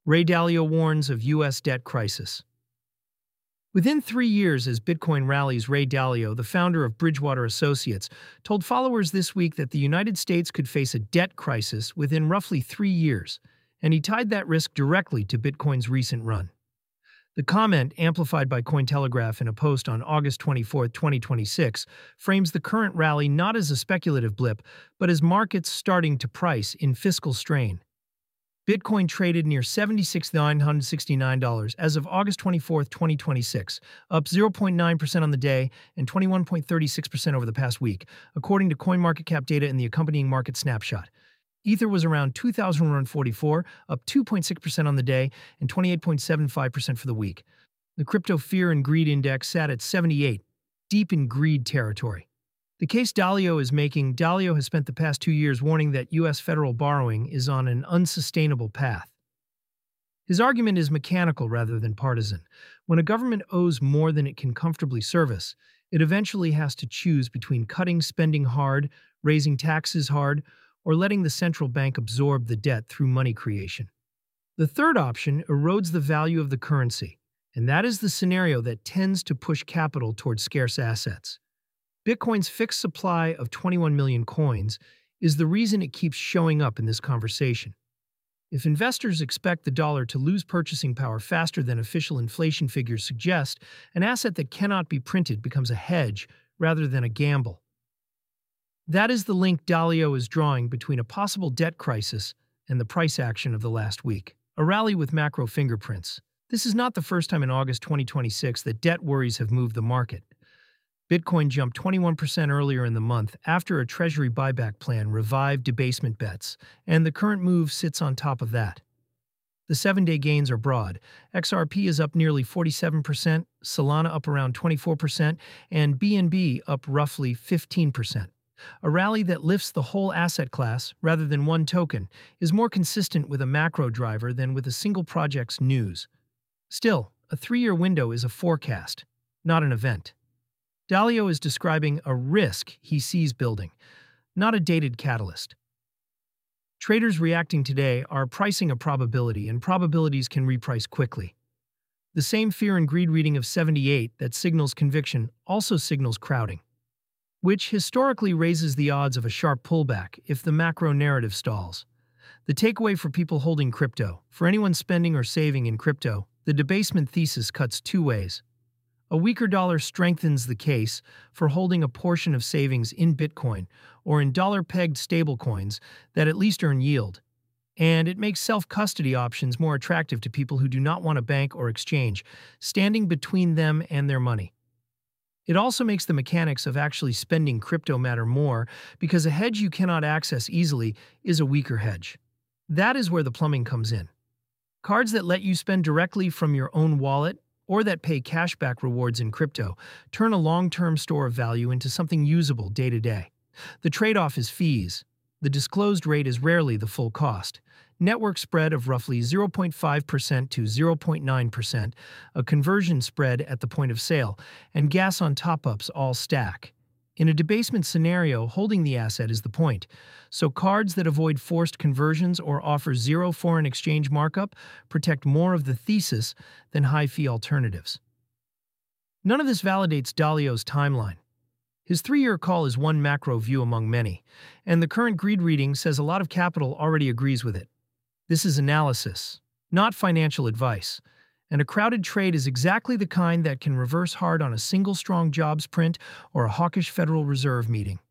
Ray Dalio warns of U.S. debt crisis. Within 3 years as Bitcoin rallies, Ray Dalio, the founder of Bridgewater Associates, told followers this week that the United States could face a debt crisis within roughly 3 years, and he tied that risk directly to Bitcoin's recent run. The comment, amplified by Cointelegraph in a post on August 24, 2026, frames the current rally not as a speculative blip, but as markets starting to price in fiscal strain. Bitcoin traded near $76,969 as of August 24, 2026, up 0.9% on the day and 21.36% over the past week, according to CoinMarketCap data in the accompanying market snapshot. Ether was around 2,144, up 2.6% on the day and 28.75% for the week. The Crypto Fear and Greed Index sat at 78, deep in greed territory. The case Dalio is making, Dalio has spent the past 2 years warning that U.S. federal borrowing is on an unsustainable path. His argument is mechanical rather than partisan. When a government owes more than it can comfortably service, it eventually has to choose between cutting spending hard, raising taxes hard, or letting the central bank absorb the debt through money creation. The third option erodes the value of the currency, and that is the scenario that tends to push capital towards scarce assets. Bitcoin's fixed supply of 21 million coins is the reason it keeps showing up in this conversation. If investors expect the dollar to lose purchasing power faster than official inflation figures suggest, an asset that cannot be printed becomes a hedge rather than a gamble. That is the link Dalio is drawing between a possible debt crisis and the price action of the last week. A rally with macro fingerprints. This is not the first time in August 2026 that debt worries have moved the market. Bitcoin jumped 21% earlier in the month after a Treasury buyback plan revived debasement bets, and the current move sits on top of that. The 7-day gains are broad. XRP is up nearly 47%, Solana up around 24%, and BNB up roughly 15%. A rally that lifts the whole asset class, rather than one token, is more consistent with a macro driver than with a single project's news. Still, a 3-year window is a forecast, not an event. Dalio is describing a risk he sees building, not a dated catalyst. Traders reacting today are pricing a probability, and probabilities can reprice quickly. The same fear and greed reading of 78 that signals conviction also signals crowding, which historically raises the odds of a sharp pullback if the macro narrative stalls. The takeaway for people holding crypto, for anyone spending or saving in crypto, the debasement thesis cuts 2 ways. A weaker dollar strengthens the case for holding a portion of savings in Bitcoin or in dollar-pegged stablecoins that at least earn yield, and it makes self-custody options more attractive to people who do not want a bank or exchange standing between them and their money. It also makes the mechanics of actually spending crypto matter more because a hedge you cannot access easily is a weaker hedge. That is where the plumbing comes in. Cards that let you spend directly from your own wallet or that pay cashback rewards in crypto turn a long-term store of value into something usable day to day. The trade-off is fees. The disclosed rate is rarely the full cost. Network spread of roughly 0.5% to 0.9%, a conversion spread at the point of sale, and gas on top-ups all stack. In a debasement scenario, holding the asset is the point, so cards that avoid forced conversions or offer zero foreign exchange markup protect more of the thesis than high-fee alternatives. None of this validates Dalio's timeline. His 3-year call is one macro view among many, and the current greed reading says a lot of capital already agrees with it. This is analysis, not financial advice, and a crowded trade is exactly the kind that can reverse hard on a single strong jobs print or a hawkish Federal Reserve meeting.